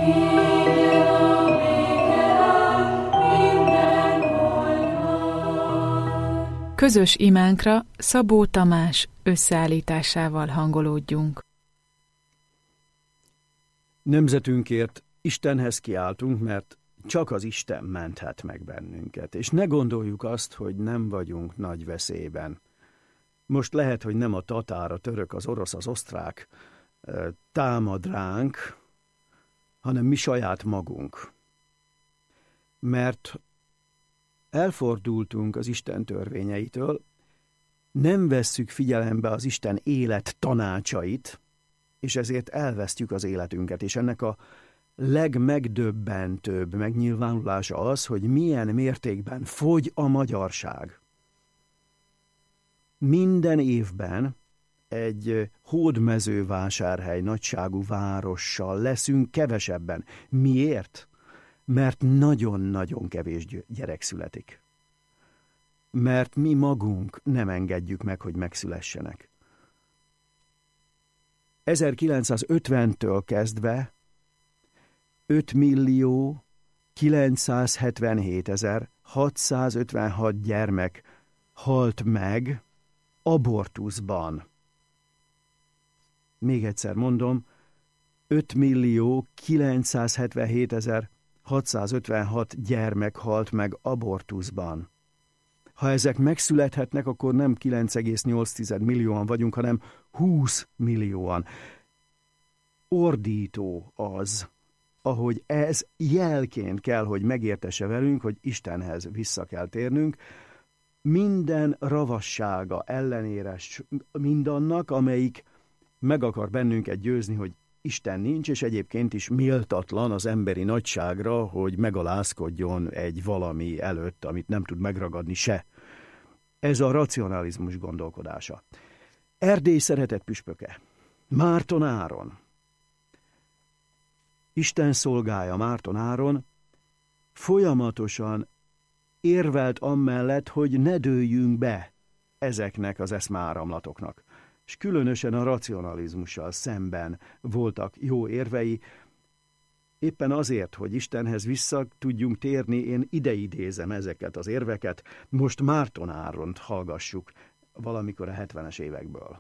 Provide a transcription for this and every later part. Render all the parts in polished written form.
Közös imánkra Szabó Tamás összeállításával hangolódjunk. Nemzetünkért Istenhez kiáltunk, mert csak az Isten menthet meg bennünket, és ne gondoljuk azt, hogy nem vagyunk nagy veszélyben. Most lehet, hogy nem a tatár, a török, az orosz, az osztrák támad ránk, hanem mi saját magunk. Mert elfordultunk az Isten törvényeitől, nem vesszük figyelembe az Isten élet tanácsait, és ezért elvesztjük az életünket, és ennek a legmegdöbbentőbb megnyilvánulása az, hogy milyen mértékben fogy a magyarság. Minden évben egy hódmezővásárhely nagyságú várossal leszünk kevesebben. Miért? Mert nagyon-nagyon kevés gyerek születik. Mert mi magunk nem engedjük meg, hogy megszülessenek. 1950-től kezdve 5.977.656 gyermek halt meg abortuszban. Még egyszer mondom, 5.977.656 gyermek halt meg abortuszban. Ha ezek megszülethetnek, akkor nem 9,8 millióan vagyunk, hanem 20 millióan. Ordító az, ahogy ez jelként kell, hogy megértesse velünk, hogy Istenhez vissza kell térnünk, minden ravassága ellenére mindannak, amelyik meg akar bennünket győzni, hogy Isten nincs, és egyébként is méltatlan az emberi nagyságra, hogy megalázkodjon egy valami előtt, amit nem tud megragadni se. Ez a racionalizmus gondolkodása. Erdély szeretett püspöke, Márton Áron, Isten szolgája Márton Áron folyamatosan érvelt amellett, hogy ne dőljünk be ezeknek az eszmeáramlatoknak. És különösen a racionalizmussal szemben voltak jó érvei. Éppen azért, hogy Istenhez vissza tudjunk térni, én ideidézem ezeket az érveket. Most Márton Áront hallgassuk valamikor a 70-es évekből.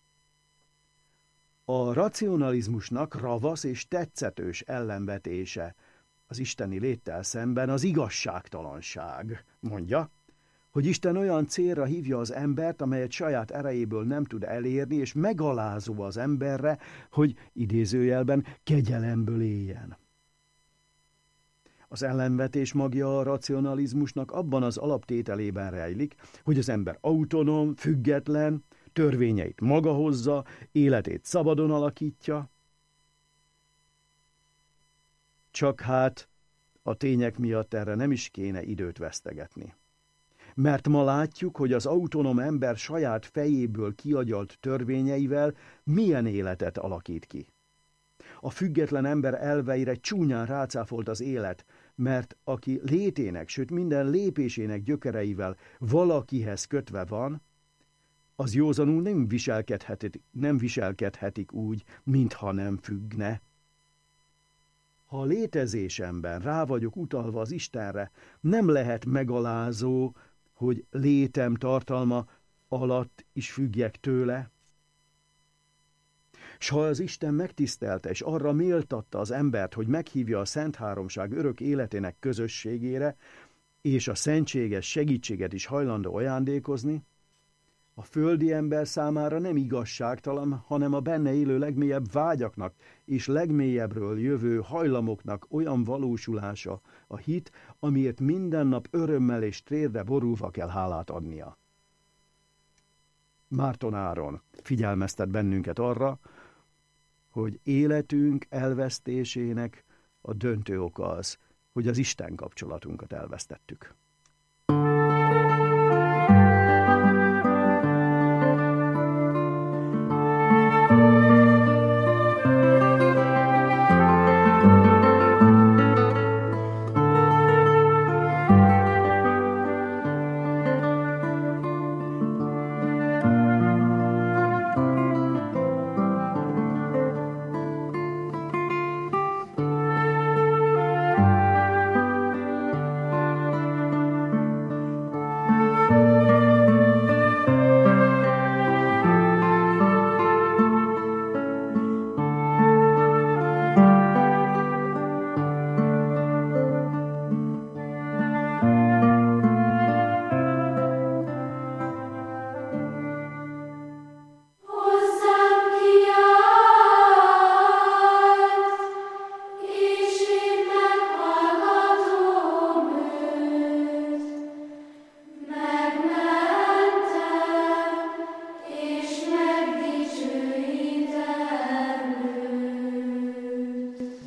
A racionalizmusnak ravasz és tetszetős ellenvetése az isteni léttel szemben az igazságtalanság, mondja, hogy Isten olyan célra hívja az embert, amelyet saját erejéből nem tud elérni, és megalázó az emberre, hogy idézőjelben kegyelemből éljen. Az ellenvetés magja a racionalizmusnak abban az alaptételében rejlik, hogy az ember autonóm, független, törvényeit maga hozza, életét szabadon alakítja. Csak hát a tények miatt erre nem is kéne időt vesztegetni. Mert ma látjuk, hogy az autonóm ember saját fejéből kiagyalt törvényeivel milyen életet alakít ki. A független ember elveire csúnyán rácáfolt az élet, mert aki létének, sőt minden lépésének gyökereivel valakihez kötve van, az józanul nem viselkedhetik úgy, mintha nem függne. Ha a létezésemben rá vagyok utalva az Istenre, nem lehet megalázó, hogy létem tartalma alatt is függjek tőle. S ha az Isten megtisztelte és arra méltatta az embert, hogy meghívja a Szent Háromság örök életének közösségére, és a szentséges segítséget is hajlandó ajándékozni, a földi ember számára nem igazságtalan, hanem a benne élő legmélyebb vágyaknak és legmélyebbről jövő hajlamoknak olyan valósulása a hit, amiért minden nap örömmel és térre borulva kell hálát adnia. Márton Áron figyelmeztet bennünket arra, hogy életünk elvesztésének a döntő oka az, hogy az Isten kapcsolatunkat elvesztettük.